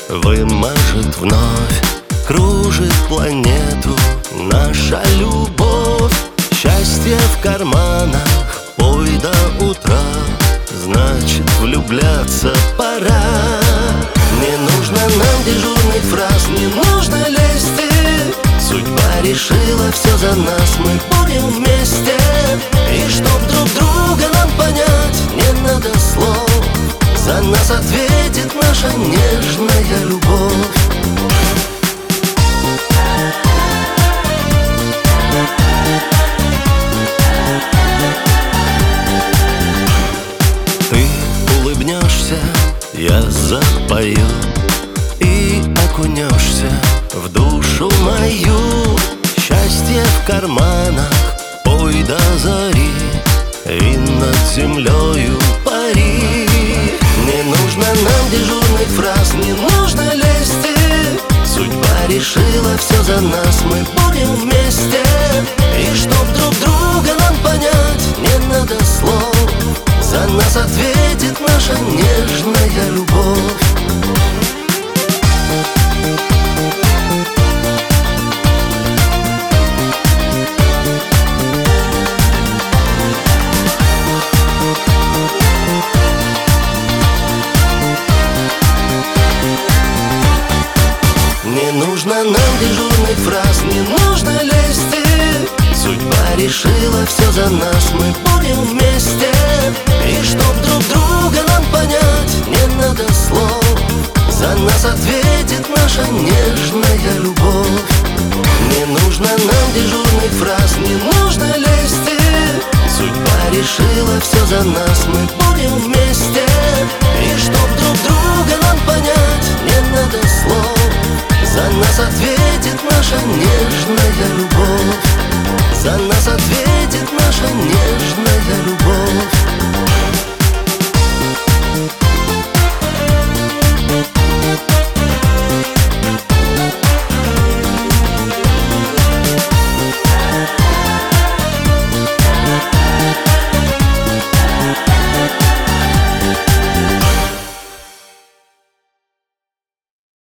выможет вновь. Кружит планету наша любовь. Счастье в карманах, пой до утра. Значит, влюбляться пора. Не нужно нам дежурных фраз, не нужно лести. Судьба решила все за нас, мы будем вместе. И чтоб друг друга нам понять, не надо слов. За нас ответит наша нежная любовь. Ты улыбнешься, я запою, и окунешься в душу мою. Счастье в карманах, пой до зари, и над землею пари. Не нужно нам дежурных фраз, не нужно лести. Судьба решила все за нас, мы будем вместе. И чтоб друг друга нам понять, не надо слов. За нас ответит наша нежная любовь. Не нужно нам дежурных фраз, не нужно лести. Судьба решила все за нас, мы будем вместе. И чтоб друг друга нам понять, не надо слов. За нас ответит наша нежная любовь. Не нужно нам дежурных фраз, не нужно лести. Судьба решила все за нас, мы будем вместе. И чтоб друг друга нам понять, не надо слов. За нас ответит наша нежная любовь. За нас ответит наша нежная любовь.